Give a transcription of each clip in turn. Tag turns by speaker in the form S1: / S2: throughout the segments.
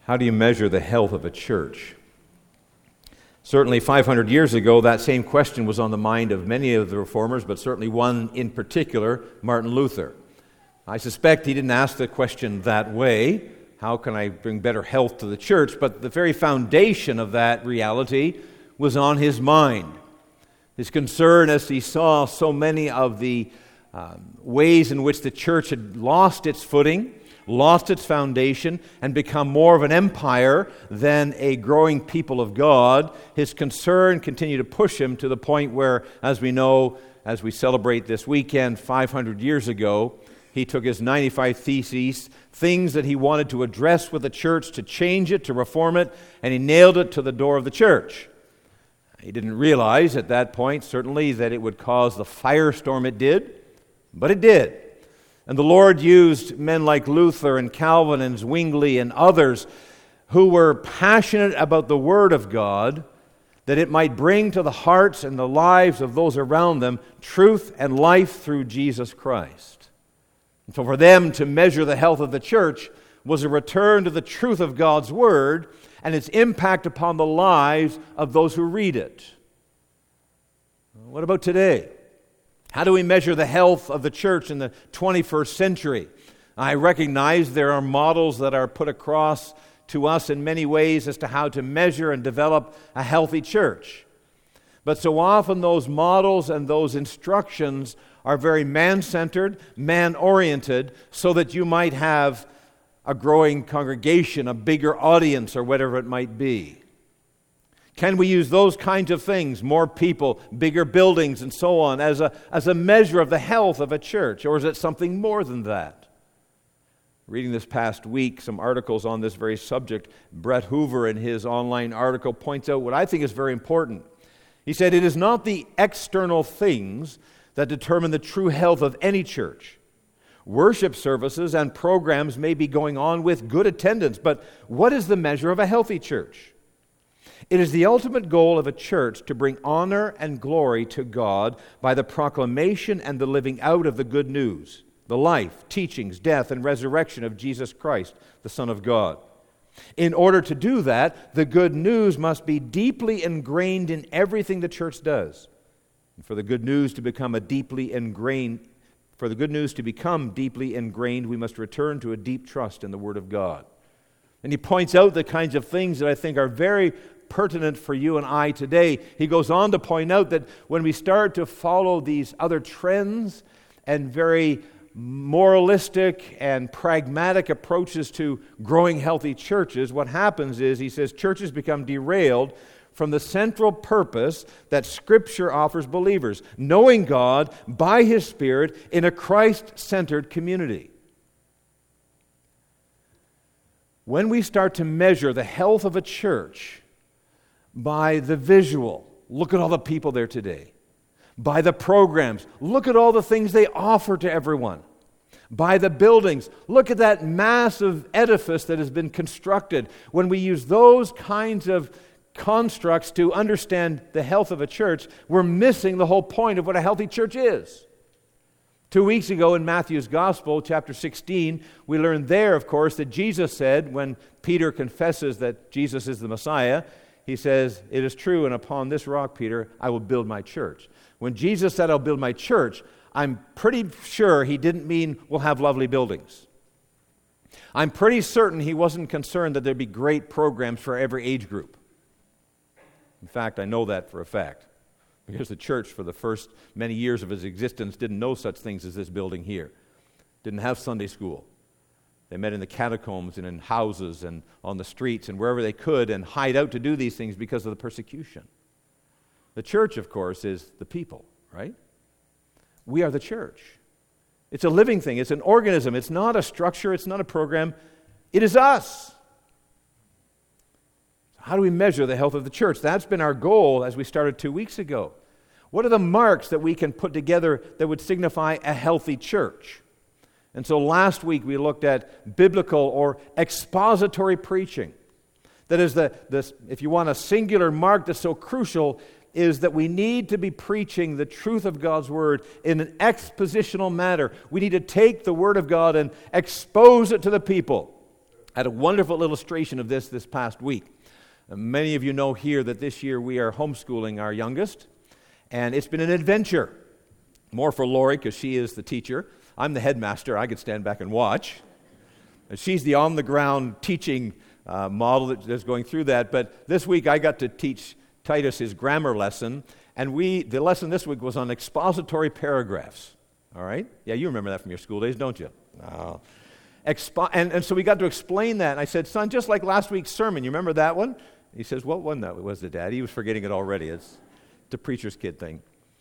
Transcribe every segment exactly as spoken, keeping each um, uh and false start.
S1: How do you measure the health of a church? Certainly five hundred years ago, that same question was on the mind of many of the reformers, but certainly one in particular, Martin Luther. I suspect he didn't ask the question that way, how can I bring better health to the church? But the very foundation of that reality was on his mind. His concern as he saw so many of the um, ways in which the church had lost its footing, lost its foundation, and become more of an empire than a growing people of God. His concern continued to push him to the point where, as we know, as we celebrate this weekend, five hundred years ago, he took his ninety-five Theses, things that he wanted to address with the church, to change it, to reform it, and he nailed it to the door of the church. He didn't realize at that point, certainly, that it would cause the firestorm it did, but it did. And the Lord used men like Luther and Calvin and Zwingli and others who were passionate about the Word of God, that it might bring to the hearts and the lives of those around them truth and life through Jesus Christ. And so for them to measure the health of the church was a return to the truth of God's Word and its impact upon the lives of those who read it. What about today? How do we measure the health of the church in the twenty-first century? I recognize there are models that are put across to us in many ways as to how to measure and develop a healthy church. But so often those models and those instructions are very man-centered, man-oriented, so that you might have a growing congregation, a bigger audience, or whatever it might be. Can we use those kinds of things, more people, bigger buildings, and so on, as a, as a measure of the health of a church? Or is it something more than that? Reading this past week some articles on this very subject, Brett Hoover in his online article points out what I think is very important. He said, "It is not the external things that determine the true health of any church. Worship services and programs may be going on with good attendance, but what is the measure of a healthy church? It is the ultimate goal of a church to bring honor and glory to God by the proclamation and the living out of the good news, the life, teachings, death, and resurrection of Jesus Christ, the Son of God. In order to do that, the good news must be deeply ingrained in everything the church does. And for the good news to become a deeply ingrained, for the good news to become deeply ingrained, we must return to a deep trust in the Word of God." And he points out the kinds of things that I think are very pertinent for you and I today. He goes on to point out that when we start to follow these other trends and very moralistic and pragmatic approaches to growing healthy churches, what happens is, he says, churches become derailed from the central purpose that Scripture offers believers, knowing God by His Spirit in a Christ-centered community. When we start to measure the health of a church by the visual, look at all the people there today. By the programs, look at all the things they offer to everyone. By the buildings, look at that massive edifice that has been constructed. When we use those kinds of constructs to understand the health of a church, we're missing the whole point of what a healthy church is. Two weeks ago in Matthew's Gospel, chapter sixteen, we learned there, of course, that Jesus said, when Peter confesses that Jesus is the Messiah, he says, "It is true, and upon this rock, Peter, I will build my church." When Jesus said, "I'll build my church," I'm pretty sure he didn't mean we'll have lovely buildings. I'm pretty certain he wasn't concerned that there'd be great programs for every age group. In fact, I know that for a fact, because the church for the first many years of its existence didn't know such things as this building here. Didn't have Sunday school. They met in the catacombs and in houses and on the streets and wherever they could and hide out to do these things because of the persecution. The church, of course, is the people, right? We are the church. It's a living thing. It's an organism. It's not a structure. It's not a program. It is us. How do we measure the health of the church? That's been our goal as we started two weeks ago. What are the marks that we can put together that would signify a healthy church? And so last week we looked at biblical or expository preaching. That is, the, the, if you want a singular mark that's so crucial, is that we need to be preaching the truth of God's Word in an expositional manner. We need to take the Word of God and expose it to the people. I had a wonderful illustration of this this past week. Uh, many of you know here that this year we are homeschooling our youngest, and it's been an adventure. More for Lori because she is the teacher. I'm the headmaster. I could stand back and watch. And she's the on-the-ground teaching uh, model that's going through that. But this week I got to teach Titus his grammar lesson, and we the lesson this week was on expository paragraphs. All right? Yeah, you remember that from your school days, don't you? No. Expo- and, and so we got to explain that. And I said, son, just like last week's sermon, you remember that one? He says, what one that was it, Dad? He was forgetting it already. It's the preacher's kid thing.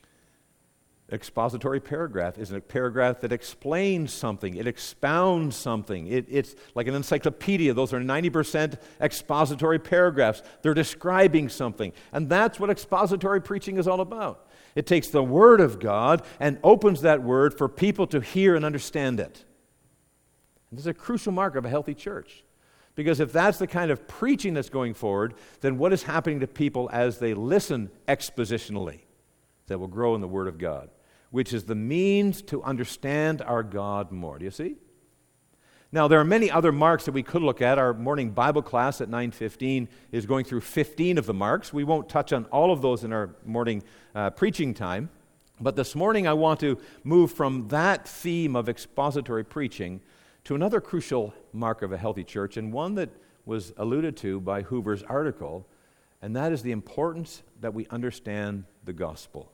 S1: Expository paragraph is a paragraph that explains something. It expounds something. It, it's like an encyclopedia. Those are ninety percent expository paragraphs. They're describing something. And that's what expository preaching is all about. It takes the Word of God and opens that Word for people to hear and understand it. And this is a crucial mark of a healthy church. Because if that's the kind of preaching that's going forward, then what is happening to people as they listen expositionally? That will grow in the Word of God, which is the means to understand our God more. Do you see? Now, there are many other marks that we could look at. Our morning Bible class at nine fifteen is going through fifteen of the marks. We won't touch on all of those in our morning uh, preaching time. But this morning I want to move from that theme of expository preaching to another crucial mark of a healthy church, and one that was alluded to by Hoover's article, and that is the importance that we understand the gospel.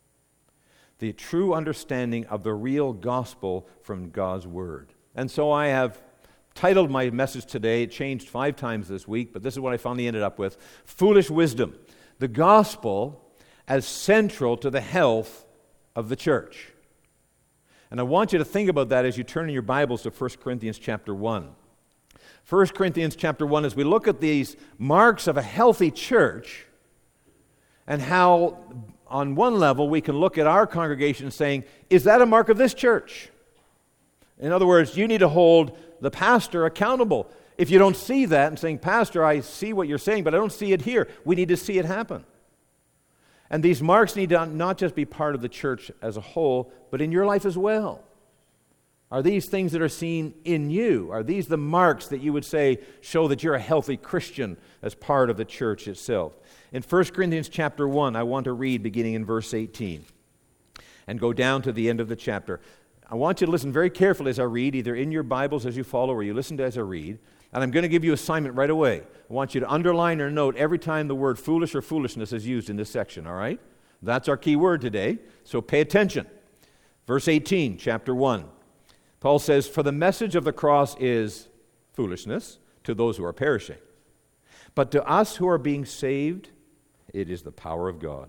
S1: The true understanding of the real gospel from God's Word. And so I have titled my message today, it changed five times this week, but this is what I finally ended up with, Foolish Wisdom, the gospel as central to the health of the church. And I want you to think about that as you turn in your Bibles to First Corinthians chapter one. First Corinthians chapter one, as we look at these marks of a healthy church, and how on one level we can look at our congregation saying, is that a mark of this church? In other words, you need to hold the pastor accountable. If you don't see that and saying, Pastor, I see what you're saying, but I don't see it here, we need to see it happen. And these marks need to not just be part of the church as a whole, but in your life as well. Are these things that are seen in you? Are these the marks that you would say show that you're a healthy Christian as part of the church itself? In First Corinthians chapter one, I want to read beginning in verse eighteen and go down to the end of the chapter. I want you to listen very carefully as I read, either in your Bibles as you follow or you listen to as I read. And I'm going to give you an assignment right away. I want you to underline or note every time the word foolish or foolishness is used in this section, all right? That's our key word today, so pay attention. Verse eighteen, chapter one. Paul says, for the message of the cross is foolishness to those who are perishing. But to us who are being saved, it is the power of God.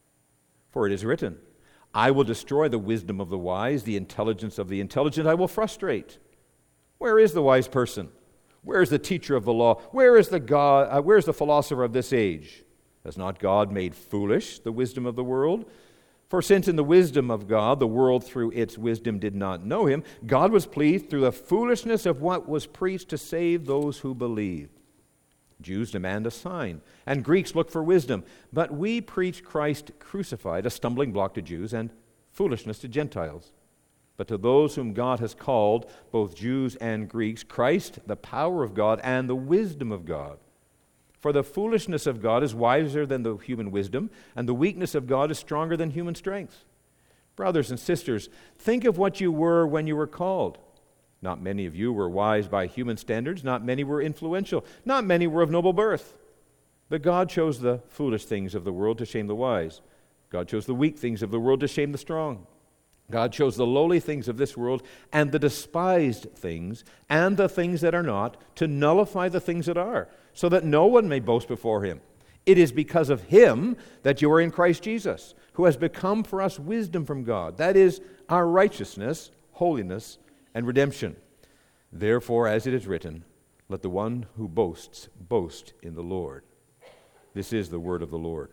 S1: For it is written, I will destroy the wisdom of the wise, the intelligence of the intelligent I will frustrate. Where is the wise person? Where is the teacher of the law? Where is the God? Uh, where is the philosopher of this age? Has not God made foolish the wisdom of the world? For since in the wisdom of God, the world through its wisdom did not know him, God was pleased through the foolishness of what was preached to save those who believe. Jews demand a sign, and Greeks look for wisdom. But we preach Christ crucified, a stumbling block to Jews and foolishness to Gentiles. But to those whom God has called, both Jews and Greeks, Christ, the power of God and the wisdom of God. For the foolishness of God is wiser than the human wisdom, and the weakness of God is stronger than human strength. Brothers and sisters, think of what you were when you were called. Not many of you were wise by human standards, not many were influential, not many were of noble birth. But God chose the foolish things of the world to shame the wise. God chose the weak things of the world to shame the strong. God chose the lowly things of this world and the despised things and the things that are not to nullify the things that are, so that no one may boast before him. It is because of him that you are in Christ Jesus, who has become for us wisdom from God. That is our righteousness, holiness, and redemption. Therefore, as it is written, let the one who boasts boast in the Lord. This is the word of the Lord.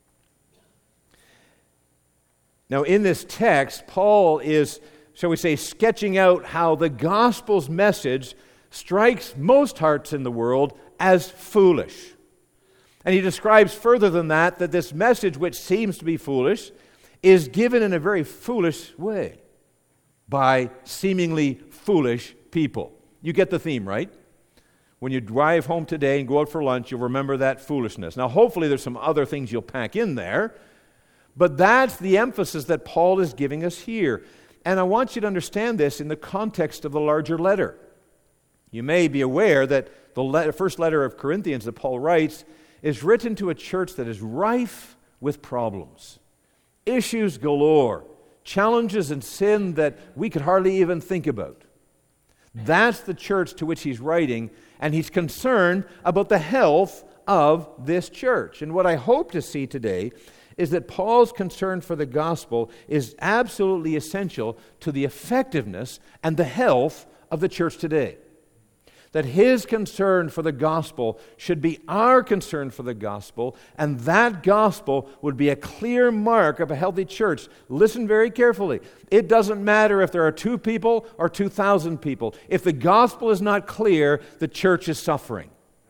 S1: Now, in this text, Paul is, shall we say, sketching out how the gospel's message strikes most hearts in the world as foolish. And he describes further than that, that this message, which seems to be foolish, is given in a very foolish way by seemingly foolish people. You get the theme, right? When you drive home today and go out for lunch, you'll remember that foolishness. Now, hopefully there's some other things you'll pack in there, but that's the emphasis that Paul is giving us here. And I want you to understand this in the context of the larger letter. You may be aware that the letter, first letter of Corinthians that Paul writes is written to a church that is rife with problems, issues galore, challenges and sin that we could hardly even think about. That's the church to which he's writing, and he's concerned about the health of this church. And what I hope to see today is that Paul's concern for the gospel is absolutely essential to the effectiveness and the health of the church today. That his concern for the gospel should be our concern for the gospel, and that gospel would be a clear mark of a healthy church. Listen very carefully. It doesn't matter if there are two people or two thousand people. If the gospel is not clear, the church is suffering.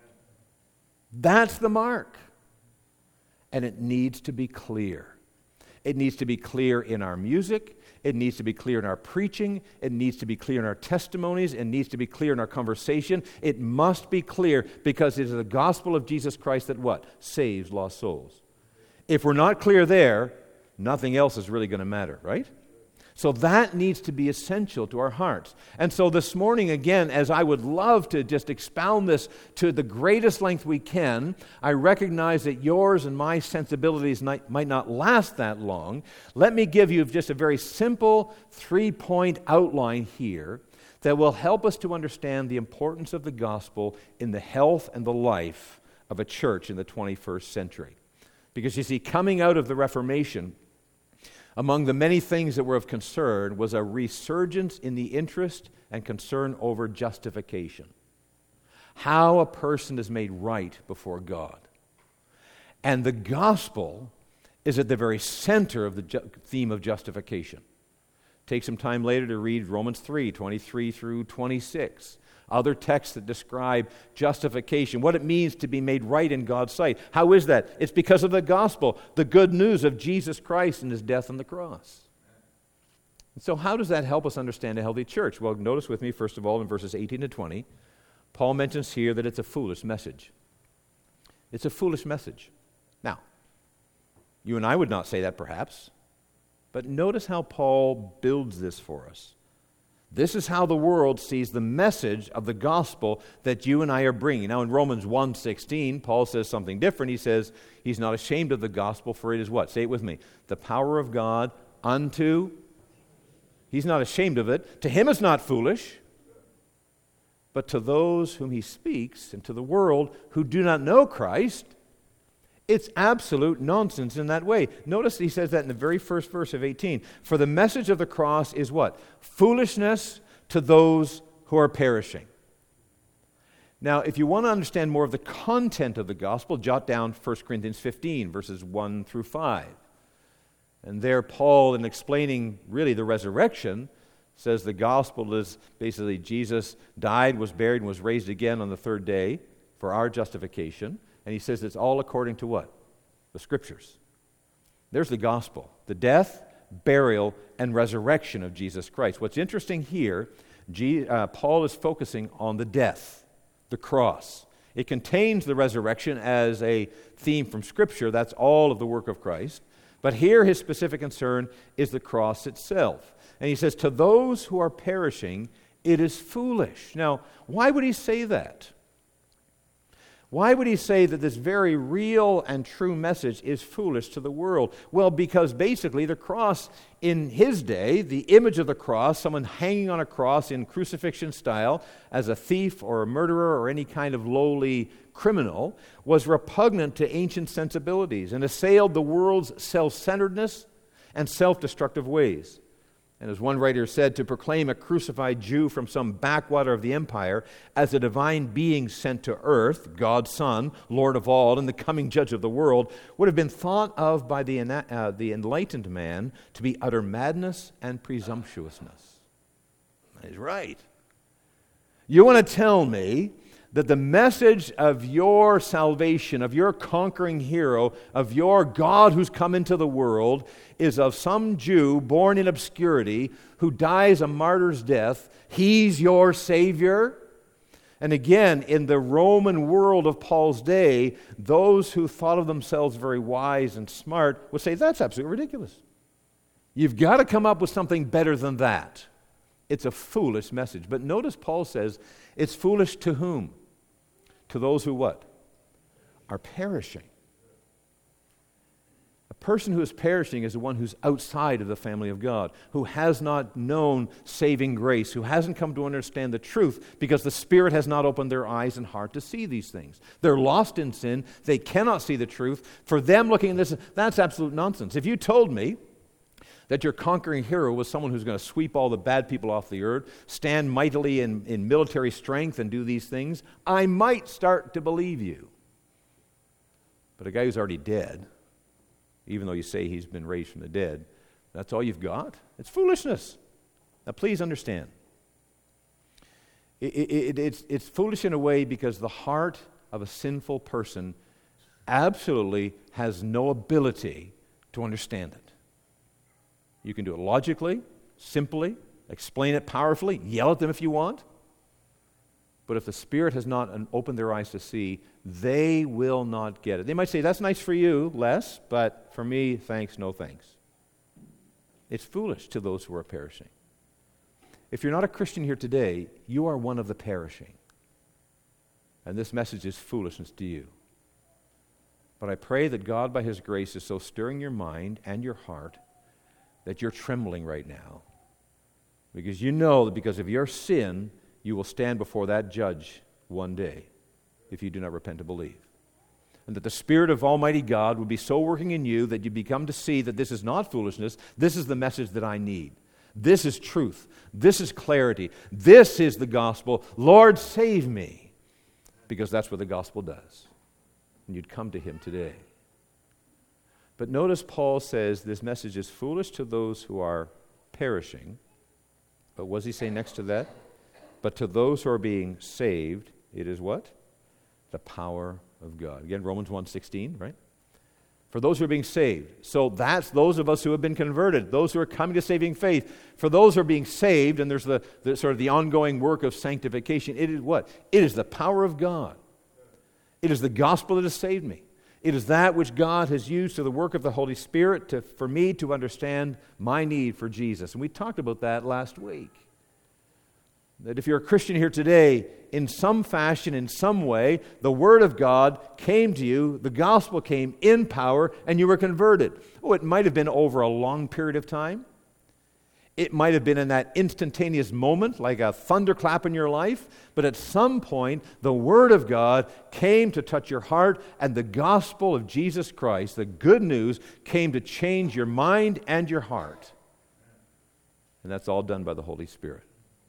S1: That's the mark. And it needs to be clear. It needs to be clear in our music. It needs to be clear in our preaching. It needs to be clear in our testimonies. It needs to be clear in our conversation. It must be clear because it is the gospel of Jesus Christ that what? Saves lost souls. If we're not clear there, nothing else is really going to matter, right? So that needs to be essential to our hearts. And so this morning, again, as I would love to just expound this to the greatest length we can, I recognize that yours and my sensibilities might, might not last that long. Let me give you just a very simple three-point outline here that will help us to understand the importance of the gospel in the health and the life of a church in the twenty-first century. Because you see, coming out of the Reformation, among the many things that were of concern was a resurgence in the interest and concern over justification. How a person is made right before God. And the gospel is at the very center of the ju- theme of justification. Take some time later to read Romans three, twenty-three through twenty-six. Other texts that describe justification, what it means to be made right in God's sight. How is that? It's because of the gospel, the good news of Jesus Christ and his death on the cross. And so how does that help us understand a healthy church? Well, notice with me, first of all, in verses eighteen to twenty, Paul mentions here that it's a foolish message. It's a foolish message. Now, you and I would not say that perhaps, but notice how Paul builds this for us. This is how the world sees the message of the gospel that you and I are bringing. Now in Romans one sixteen, Paul says something different. He says he's not ashamed of the gospel, for it is what? Say it with me. The power of God unto... He's not ashamed of it. To him it's not foolish, but to those whom he speaks and to the world who do not know Christ, it's absolute nonsense in that way. Notice he says that in the very first verse of eighteen. For the message of the cross is what? Foolishness to those who are perishing. Now, if you want to understand more of the content of the gospel, jot down First Corinthians fifteen, verses one through five. And there Paul, in explaining really the resurrection, says the gospel is basically Jesus died, was buried, and was raised again on the third day for our justification. And he says it's all according to what? The Scriptures. There's the gospel. The death, burial, and resurrection of Jesus Christ. What's interesting here, G, uh, Paul is focusing on the death, the cross. It contains the resurrection as a theme from Scripture. That's all of the work of Christ. But here his specific concern is the cross itself. And he says, to those who are perishing, it is foolish. Now, why would he say that? Why would he say that this very real and true message is foolish to the world? Well, because basically the cross in his day, the image of the cross, someone hanging on a cross in crucifixion style as a thief or a murderer or any kind of lowly criminal, was repugnant to ancient sensibilities and assailed the world's self-centeredness and self-destructive ways. And as one writer said, to proclaim a crucified Jew from some backwater of the empire as a divine being sent to earth, God's Son, Lord of all, and the coming judge of the world, would have been thought of by the, uh, the enlightened man to be utter madness and presumptuousness. He's right. You want to tell me that the message of your salvation, of your conquering hero, of your God who's come into the world, is of some Jew born in obscurity who dies a martyr's death. He's your Savior. And again, in the Roman world of Paul's day, those who thought of themselves very wise and smart would say, that's absolutely ridiculous. You've got to come up with something better than that. It's a foolish message. But notice Paul says, it's foolish to whom? To those who what? Are perishing. A person who is perishing is the one who's outside of the family of God, who has not known saving grace, who hasn't come to understand the truth because the Spirit has not opened their eyes and heart to see these things. They're lost in sin. They cannot see the truth. For them looking at this, that's absolute nonsense. If you told me that your conquering hero was someone who's going to sweep all the bad people off the earth, stand mightily in, in military strength and do these things, I might start to believe you. But a guy who's already dead, even though you say he's been raised from the dead, that's all you've got? It's foolishness. Now please understand. It, it, it, it's, it's foolish in a way because the heart of a sinful person absolutely has no ability to understand it. You can do it logically, simply, explain it powerfully, yell at them if you want. But if the Spirit has not opened their eyes to see, they will not get it. They might say, that's nice for you, Les, but for me, thanks, no thanks. It's foolish to those who are perishing. If you're not a Christian here today, you are one of the perishing. And this message is foolishness to you. But I pray that God, by His grace, is so stirring your mind and your heart that you're trembling right now. Because you know that because of your sin, you will stand before that judge one day if you do not repent and believe. And that the Spirit of Almighty God will be so working in you that you become to see that this is not foolishness. This is the message that I need. This is truth. This is clarity. This is the gospel. Lord, save me. Because that's what the gospel does. And you'd come to Him today. But notice Paul says this message is foolish to those who are perishing. But what does he say next to that? But to those who are being saved, it is what? The power of God. Again, Romans one sixteen, right? For those who are being saved. So that's those of us who have been converted, those who are coming to saving faith. For those who are being saved, and there's the, the sort of the ongoing work of sanctification, it is what? It is the power of God. It is the gospel that has saved me. It is that which God has used through the work of the Holy Spirit to, for me to understand my need for Jesus. And we talked about that last week. That if you're a Christian here today, in some fashion, in some way, the Word of God came to you, the gospel came in power, and you were converted. Oh, it might have been over a long period of time. It might have been in that instantaneous moment, like a thunderclap in your life, but at some point, the Word of God came to touch your heart, and the gospel of Jesus Christ, the good news, came to change your mind and your heart. And that's all done by the Holy Spirit.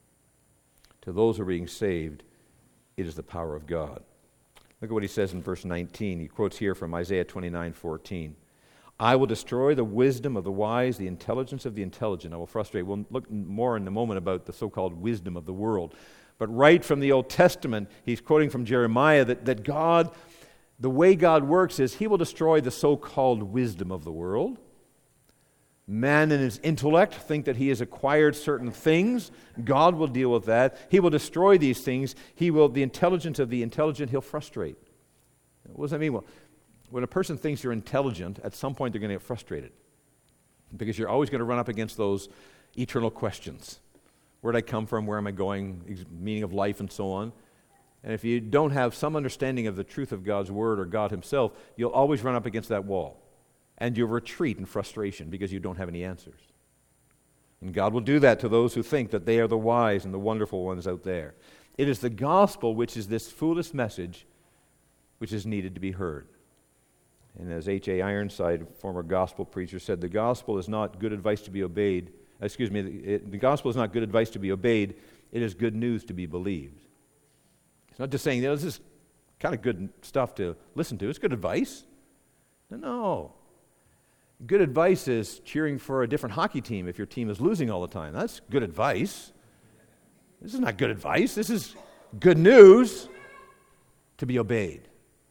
S1: To those who are being saved, it is the power of God. Look at what he says in verse nineteen. He quotes here from Isaiah twenty-nine fourteen. I will destroy the wisdom of the wise, the intelligence of the intelligent. I will frustrate. We'll look more in a moment about the so-called wisdom of the world. But right from the Old Testament, he's quoting from Jeremiah that, that God, the way God works is He will destroy the so-called wisdom of the world. Man in his intellect think that he has acquired certain things. God will deal with that. He will destroy these things. He will, the intelligence of the intelligent, He'll frustrate. What does that mean? Well, when a person thinks you're intelligent, at some point they're going to get frustrated because you're always going to run up against those eternal questions. Where did I come from? Where am I going? Meaning of life and so on. And if you don't have some understanding of the truth of God's Word or God Himself, you'll always run up against that wall. And you'll retreat in frustration because you don't have any answers. And God will do that to those who think that they are the wise and the wonderful ones out there. It is the gospel which is this foolish message which is needed to be heard. And as H A Ironside, former gospel preacher, said, the gospel is not good advice to be obeyed. Excuse me, it, the gospel is not good advice to be obeyed. It is good news to be believed. It's not just saying, you know, this is kind of good stuff to listen to. It's good advice. No, no. Good advice is cheering for a different hockey team if your team is losing all the time. That's good advice. This is not good advice. This is good news to be obeyed.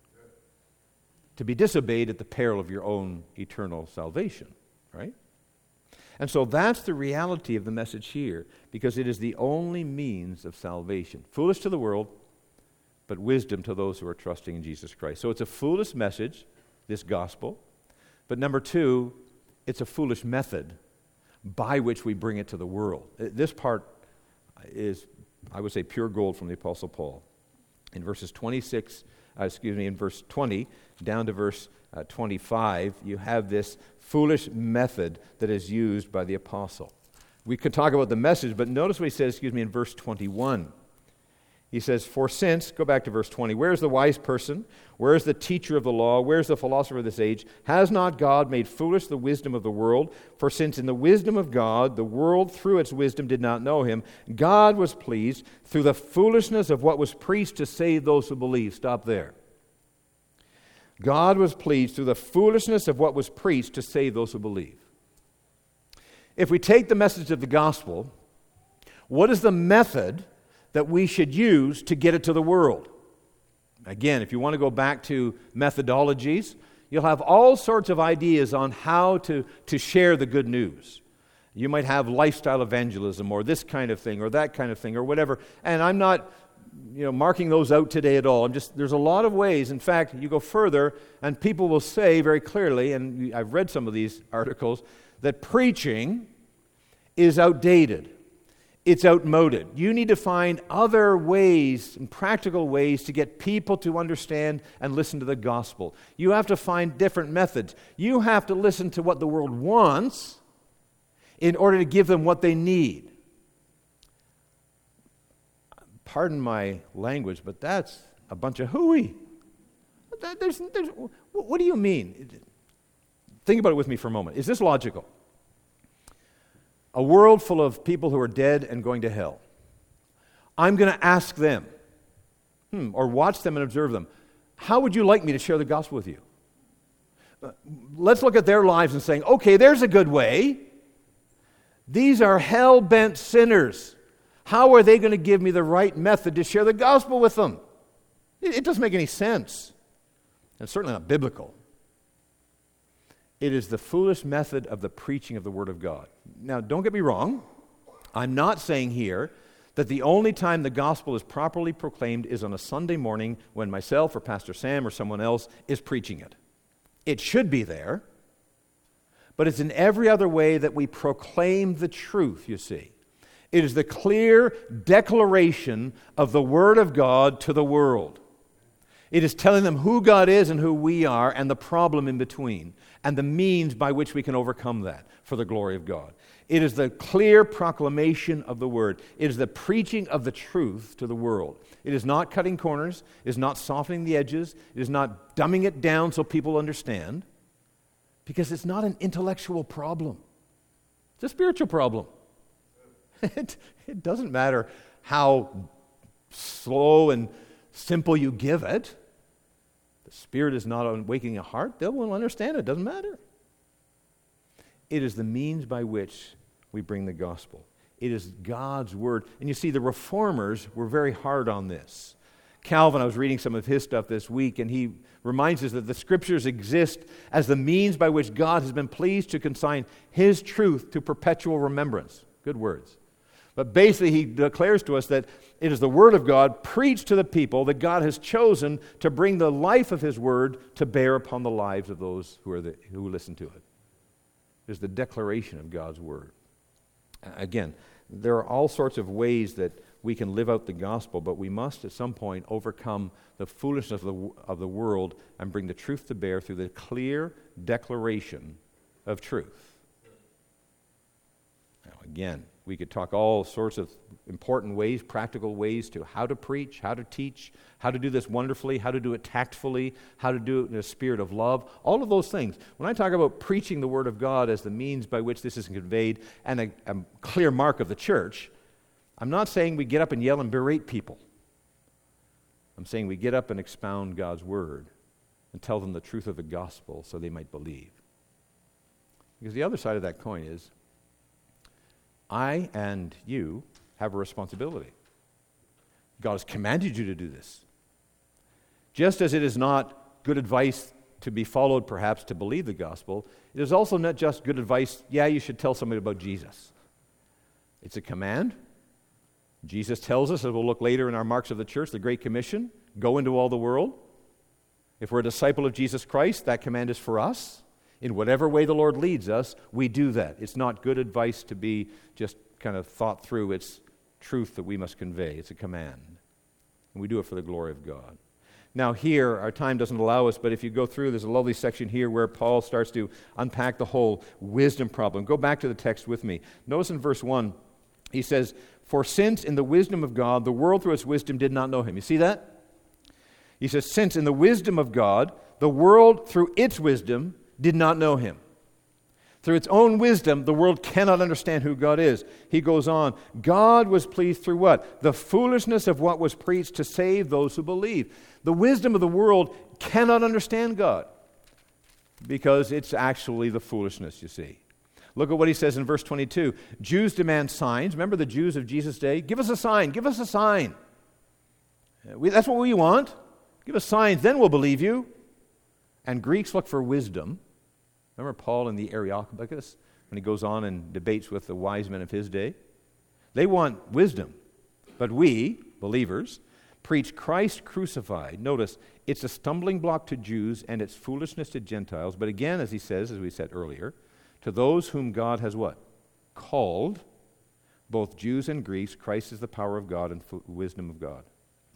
S1: To be disobeyed at the peril of your own eternal salvation, right? And so that's the reality of the message here, because it is the only means of salvation. Foolish to the world, but wisdom to those who are trusting in Jesus Christ. So it's a foolish message, this gospel. But number two, it's a foolish method by which we bring it to the world. This part is, I would say, pure gold from the Apostle Paul. In verses twenty-six, uh, excuse me, in verse twenty down to verse uh, twenty-five, you have this foolish method that is used by the apostle. We could talk about the message, but notice what he says, excuse me, in verse twenty-one. He says, for since, go back to verse twenty, where's the wise person? Where's the teacher of the law? Where's the philosopher of this age? Has not God made foolish the wisdom of the world? For since in the wisdom of God, the world through its wisdom did not know him, God was pleased through the foolishness of what was preached to save those who believe. Stop there. God was pleased through the foolishness of what was preached to save those who believe. If we take the message of the gospel, what is the method that we should use to get it to the world? Again, if you want to go back to methodologies, you'll have all sorts of ideas on how to, to share the good news. You might have lifestyle evangelism or this kind of thing or that kind of thing or whatever. And I'm not, you know, marking those out today at all. I'm just, there's a lot of ways. In fact, you go further and people will say very clearly, and I've read some of these articles, that preaching is outdated. It's outmoded. You need to find other ways and practical ways to get people to understand and listen to the gospel. You have to find different methods. You have to listen to what the world wants in order to give them what they need. Pardon my language, but that's a bunch of hooey. There's, there's, what do you mean? Think about it with me for a moment. Is this logical? A world full of people who are dead and going to hell. I'm going to ask them, hmm, or watch them and observe them, how would you like me to share the gospel with you? Uh, let's look at their lives and saying, okay, there's a good way. These are hell-bent sinners. How are they going to give me the right method to share the gospel with them? It, it doesn't make any sense. And it's certainly not biblical. It is the foolish method of the preaching of the Word of God. Now, don't get me wrong. I'm not saying here that the only time the gospel is properly proclaimed is on a Sunday morning when myself or Pastor Sam or someone else is preaching it. It should be there, but it's in every other way that we proclaim the truth, you see. It is the clear declaration of the Word of God to the world. It is telling them who God is and who we are and the problem in between and the means by which we can overcome that for the glory of God. It is the clear proclamation of the Word. It is the preaching of the truth to the world. It is not cutting corners. It is not softening the edges. It is not dumbing it down so people understand, because it's not an intellectual problem. It's a spiritual problem. It, it doesn't matter how slow and simple you give it. The Spirit is not awakening a heart. They will understand it. It doesn't matter. It is the means by which we bring the gospel. It is God's Word. And you see, the Reformers were very hard on this. Calvin, I was reading some of his stuff this week, and he reminds us that the Scriptures exist as the means by which God has been pleased to consign His truth to perpetual remembrance. Good words. But basically, he declares to us that it is the Word of God preached to the people that God has chosen to bring the life of His Word to bear upon the lives of those who are the, who listen to it. It is the declaration of God's Word. Again, there are all sorts of ways that we can live out the gospel, but we must at some point overcome the foolishness of the, of the world and bring the truth to bear through the clear declaration of truth. Now, again, we could talk all sorts of important ways, practical ways to how to preach, how to teach, how to do this wonderfully, how to do it tactfully, how to do it in a spirit of love, all of those things. When I talk about preaching the Word of God as the means by which this is conveyed and a, a clear mark of the church, I'm not saying we get up and yell and berate people. I'm saying we get up and expound God's Word and tell them the truth of the gospel so they might believe. Because the other side of that coin is, I and you have a responsibility. God has commanded you to do this. Just as it is not good advice to be followed, perhaps, to believe the gospel, it is also not just good advice, yeah, you should tell somebody about Jesus. It's a command. Jesus tells us, as we'll look later in our Marks of the Church, the Great Commission, Go into all the world. If we're a disciple of Jesus Christ, that command is for us. In whatever way the Lord leads us, we do that. It's not good advice to be just kind of thought through. It's truth that we must convey. It's a command. And we do it for the glory of God. Now here, our time doesn't allow us, but if you go through, there's a lovely section here where Paul starts to unpack the whole wisdom problem. Go back to the text with me. Notice in verse one, he says, "For since in the wisdom of God, the world through its wisdom did not know him." You see that? He says, since in the wisdom of God, the world through its wisdom did not know him. Through its own wisdom, the world cannot understand who God is. He goes on, God was pleased through what? The foolishness of what was preached to save those who believe. The wisdom of the world cannot understand God because it's actually the foolishness, you see. Look at what he says in verse twenty-two. Jews demand signs. Remember the Jews of Jesus' day? Give us a sign. Give us a sign. We, that's what we want. Give us signs, then we'll believe you. And Greeks look for wisdom. Remember Paul in the Areopagus when he goes on and debates with the wise men of his day? They want wisdom. But we, believers, preach Christ crucified. Notice, it's a stumbling block to Jews and it's foolishness to Gentiles. But again, as he says, as we said earlier, to those whom God has what? Called, both Jews and Greeks, Christ is the power of God and f- wisdom of God.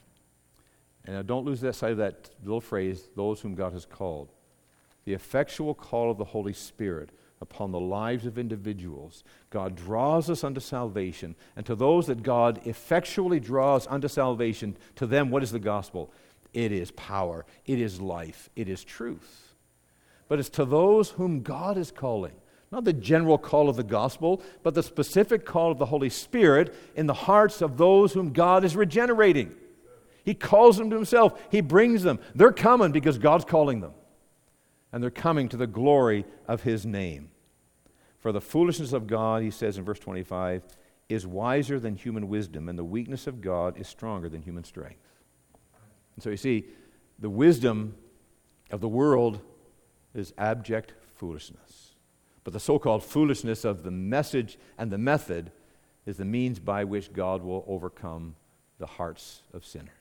S1: And now don't lose that sight of that little phrase, those whom God has called. The effectual call of the Holy Spirit upon the lives of individuals. God draws us unto salvation, and to those that God effectually draws unto salvation, to them, what is the gospel? It is power, it is life, it is truth. But it's to those whom God is calling. Not the general call of the gospel, but the specific call of the Holy Spirit in the hearts of those whom God is regenerating. He calls them to himself. He brings them. They're coming because God's calling them. And they're coming to the glory of his name. For the foolishness of God, he says in verse twenty-five, is wiser than human wisdom, and the weakness of God is stronger than human strength. And so you see, the wisdom of the world is abject foolishness. But the so-called foolishness of the message and the method is the means by which God will overcome the hearts of sinners.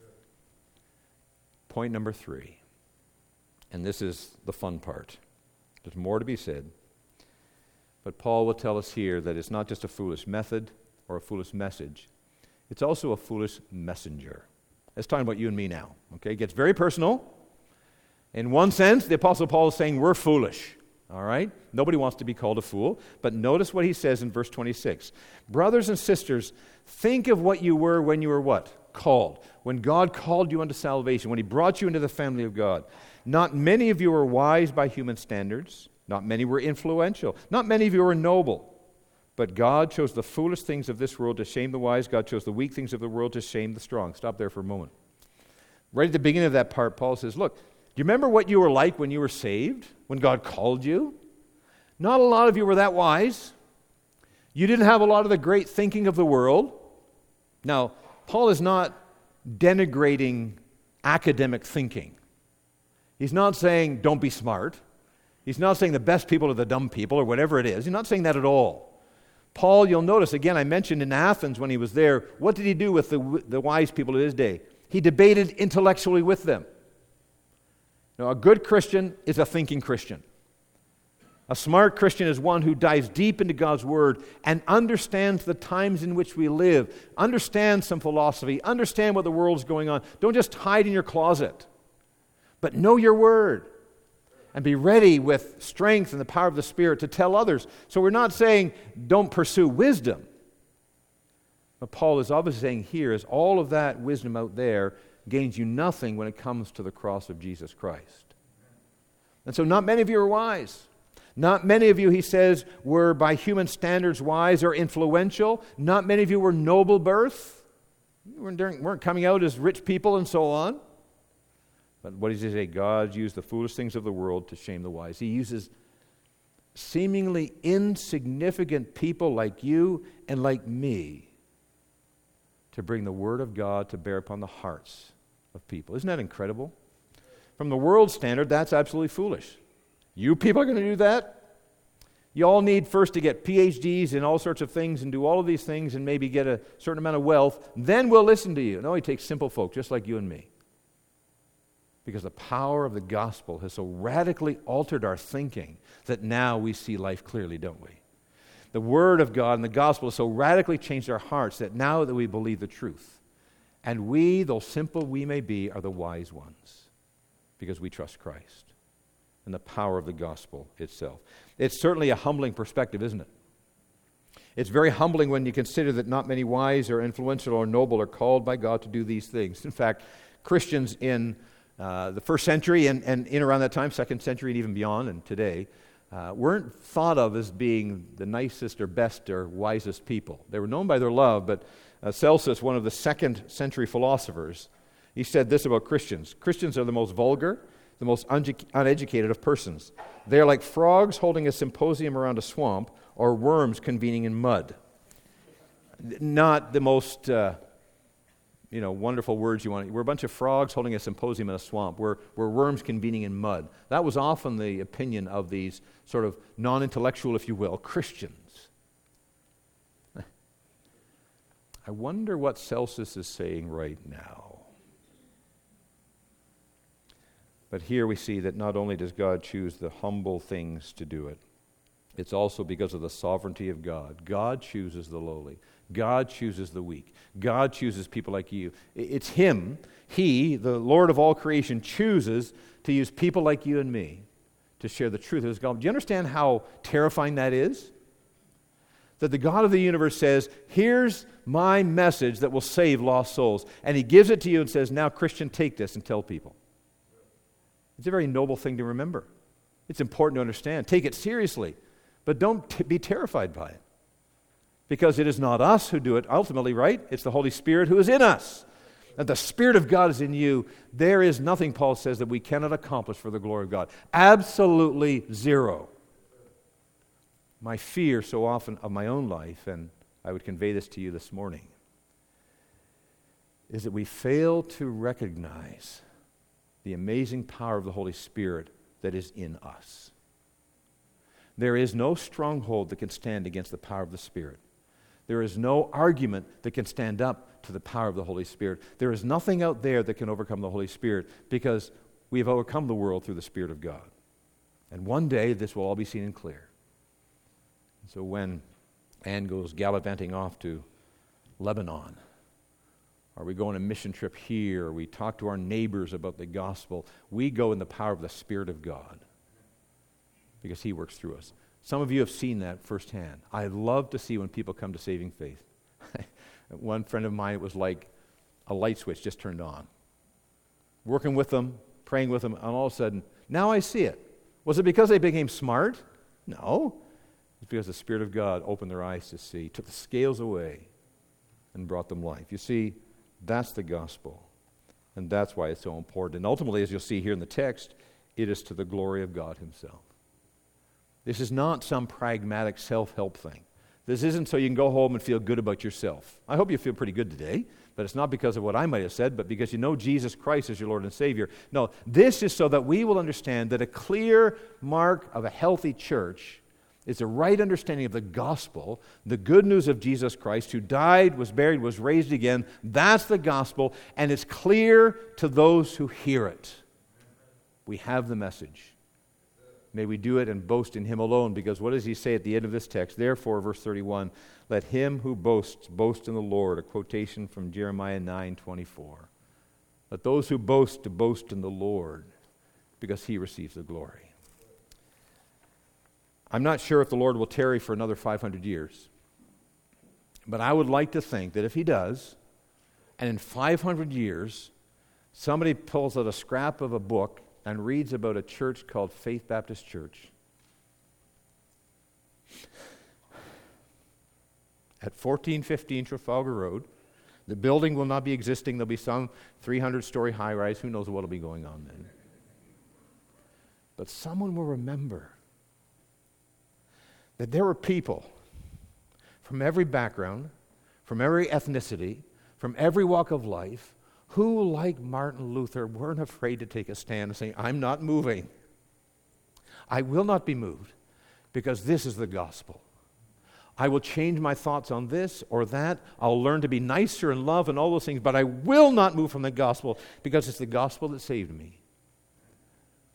S1: Point number three. And this is the fun part. There's more to be said. But Paul will tell us here that it's not just a foolish method or a foolish message. It's also a foolish messenger. Let's talk about you and me now. Okay, it gets very personal. In one sense, the Apostle Paul is saying we're foolish. All right? Nobody wants to be called a fool. But notice what he says in verse twenty-six. Brothers and sisters, think of what you were when you were what? Called. When God called you unto salvation, when he brought you into the family of God. Not many of you were wise by human standards. Not many were influential. Not many of you were noble. But God chose the foolish things of this world to shame the wise. God chose the weak things of the world to shame the strong. Stop there for a moment. Right at the beginning of that part, Paul says, look, do you remember what you were like when you were saved? When God called you? Not a lot of you were that wise. You didn't have a lot of the great thinking of the world. Now, Paul is not denigrating academic thinking. He's not saying don't be smart. He's not saying the best people are the dumb people or whatever it is. He's not saying that at all. Paul, you'll notice, again, I mentioned in Athens when he was there, what did he do with the, the wise people of his day? He debated intellectually with them. Now, a good Christian is a thinking Christian. A smart Christian is one who dives deep into God's Word and understands the times in which we live, understands some philosophy, understand what the world's going on. Don't just hide in your closet, but know your Word and be ready with strength and the power of the Spirit to tell others. So we're not saying don't pursue wisdom. What Paul is obviously saying here is all of that wisdom out there gains you nothing when it comes to the cross of Jesus Christ. And so not many of you are wise. Not many of you, he says, were by human standards wise or influential. Not many of you were noble birth. You weren't, weren't coming out as rich people and so on. But what does he say? God used the foolish things of the world to shame the wise. He uses seemingly insignificant people like you and like me to bring the Word of God to bear upon the hearts of people. Isn't that incredible? From the world's standard, that's absolutely foolish. You people are going to do that? You all need first to get P H Ds in all sorts of things and do all of these things and maybe get a certain amount of wealth. Then we'll listen to you. No, he takes simple folk just like you and me. Because the power of the gospel has so radically altered our thinking that now we see life clearly, don't we? The Word of God and the gospel has so radically changed our hearts that now that we believe the truth, and we, though simple we may be, are the wise ones because we trust Christ and the power of the gospel itself. It's certainly a humbling perspective, isn't it? It's very humbling when you consider that not many wise or influential or noble are called by God to do these things. In fact, Christians in uh, the first century and, and in around that time, second century and even beyond, and today, uh, weren't thought of as being the nicest or best or wisest people. They were known by their love, but uh, Celsus, one of the second century philosophers, he said this about Christians. Christians are the most vulgar, the most unge- uneducated of persons. They are like frogs holding a symposium around a swamp or worms convening in mud. Not the most, uh, you know, wonderful words you want. We're a bunch of frogs holding a symposium in a swamp. We're, we're worms convening in mud. That was often the opinion of these sort of non-intellectual, if you will, Christians. I wonder what Celsus is saying right now. But here we see that not only does God choose the humble things to do it, it's also because of the sovereignty of God. God chooses the lowly. God chooses the weak. God chooses people like you. It's Him, He, the Lord of all creation, chooses to use people like you and me to share the truth of His gospel. Do you understand how terrifying that is? That the God of the universe says, here's my message that will save lost souls. And He gives it to you and says, now, Christian, take this and tell people. It's a very noble thing to remember. It's important to understand. Take it seriously, but don't t- be terrified by it. Because it is not us who do it ultimately, right? It's the Holy Spirit who is in us. And the Spirit of God is in you. There is nothing, Paul says, that we cannot accomplish for the glory of God. Absolutely zero. My fear so often of my own life, and I would convey this to you this morning, is that we fail to recognize the amazing power of the Holy Spirit that is in us. There is no stronghold that can stand against the power of the Spirit. There is no argument that can stand up to the power of the Holy Spirit. There is nothing out there that can overcome the Holy Spirit because we have overcome the world through the Spirit of God. And one day this will all be seen and clear. So when Anne goes gallivanting off to Lebanon, or we go on a mission trip here, or we talk to our neighbors about the gospel, we go in the power of the Spirit of God because He works through us. Some of you have seen that firsthand. I love to see when people come to saving faith. One friend of mine, it was like a light switch just turned on. Working with them, praying with them, and all of a sudden, now I see it. Was it because they became smart? No. It's because the Spirit of God opened their eyes to see, took the scales away, and brought them life. You see, that's the gospel. And that's why it's so important. And ultimately, as you'll see here in the text, it is to the glory of God Himself. This is not some pragmatic self-help thing. This isn't so you can go home and feel good about yourself. I hope you feel pretty good today, but it's not because of what I might have said, but because you know Jesus Christ as your Lord and Savior. No, this is so that we will understand that a clear mark of a healthy church is a right understanding of the gospel, the good news of Jesus Christ, who died, was buried, was raised again. That's the gospel, and it's clear to those who hear it. We have the message. May we do it and boast in Him alone, because what does He say at the end of this text? Therefore, verse thirty-one, let him who boasts boast in the Lord, a quotation from Jeremiah nine twenty-four. Let those who boast to boast in the Lord, because He receives the glory. I'm not sure if the Lord will tarry for another five hundred years, but I would like to think that if He does, and in five hundred years, somebody pulls out a scrap of a book and reads about a church called Faith Baptist Church at fourteen fifteen Trafalgar Road. The building will not be existing. There'll be some three hundred story high-rise. Who knows what will be going on then? But someone will remember that there were people from every background, from every ethnicity, from every walk of life, who, like Martin Luther, weren't afraid to take a stand and say, I'm not moving. I will not be moved, because this is the gospel. I will change my thoughts on this or that. I'll learn to be nicer and love and all those things, but I will not move from the gospel, because it's the gospel that saved me.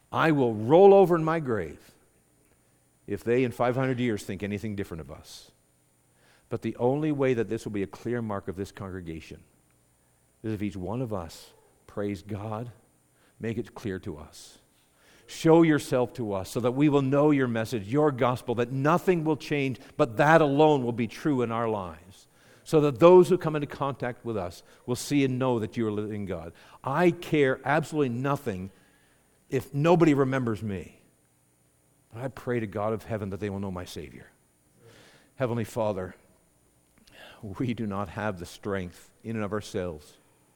S1: I will roll over in my grave if they in five hundred years think anything different of us. But the only way that this will be a clear mark of this congregation is if each one of us prays, God, make it clear to us. Show yourself to us so that we will know your message, your gospel, that nothing will change, but that alone will be true in our lives. So that those who come into contact with us will see and know that you are living God. I care absolutely nothing if nobody remembers me. But I pray to God of heaven that they will know my Savior. Heavenly Father, we do not have the strength in and of ourselves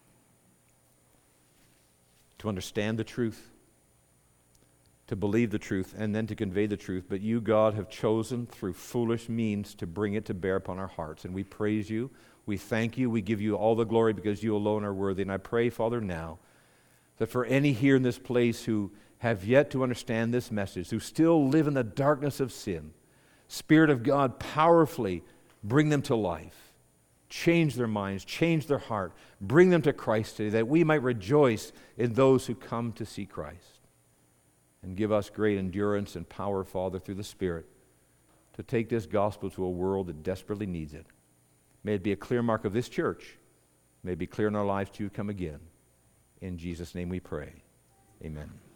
S1: to understand the truth, to believe the truth, and then to convey the truth. But you, God, have chosen through foolish means to bring it to bear upon our hearts. And we praise you. We thank you. We give you all the glory because you alone are worthy. And I pray, Father, now that for any here in this place who have yet to understand this message, who still live in the darkness of sin, Spirit of God, powerfully bring them to life. Change their minds, change their heart, bring them to Christ today, that we might rejoice in those who come to see Christ. And give us great endurance and power, Father, through the Spirit, to take this gospel to a world that desperately needs it. May it be a clear mark of this church. May it be clear in our lives to come again. In Jesus' name we pray. Amen.